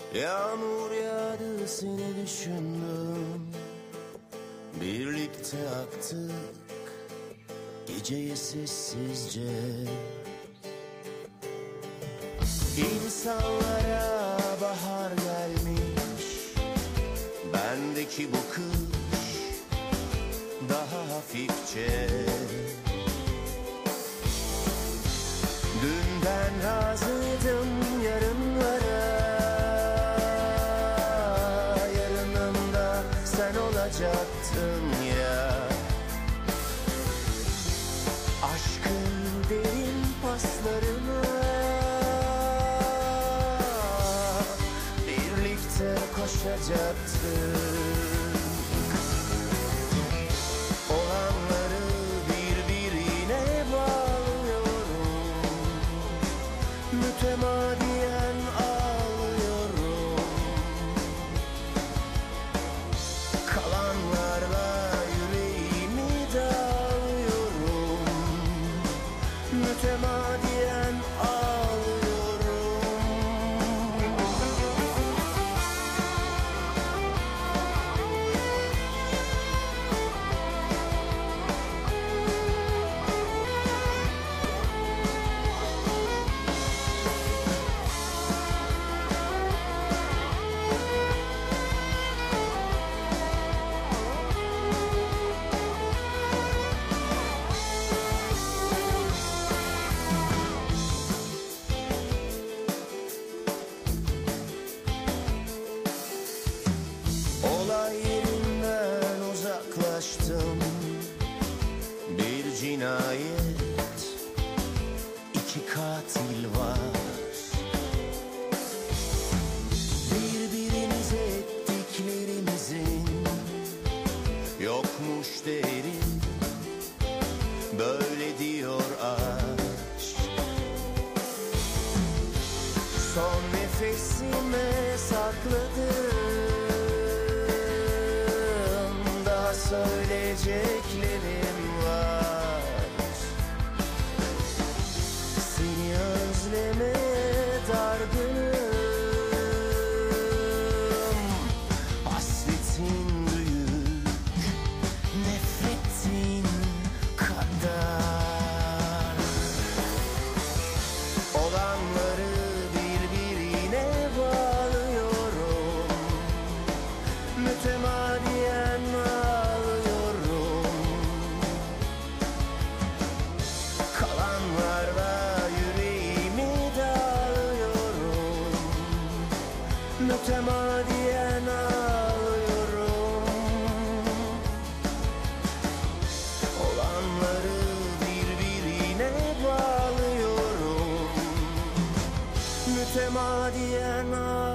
Yağmur yağdı, seni düşündüm. Birlikte aktık geceyi sessizce. İnsanlara bahar gelmiş, bendeki bu kış daha hafifçe. Dünden razıydım yarınlara, yarınında sen olacaktın ya. Aşkın derin paslarını birlikte koşacaktık. Olanları birbirine bağlıyorum, mütemadiyen ağlıyorum. Kalanlarla yüreğimi dağılıyorum, mütemadiyen ağlıyorum. Olay yerinden uzaklaştım. Bir cinayet, iki katil var. Birbirimize ettiklerimizin yokmuş değeri, böyle diyor aşk. Son nefesime sakladım, daha söyleyeceklerim var. Seni özlemeye dargınım, hasretin büyük, nefretin kadar. Olanları birbirine bağlıyorum, mütemadiyen ağlıyorum. Kalanlarla yüreğimi dağılıyorum, mütemadiyen ağlıyorum. Olanları birbirine bağlıyorum, mütemadiyen ağlıyorum.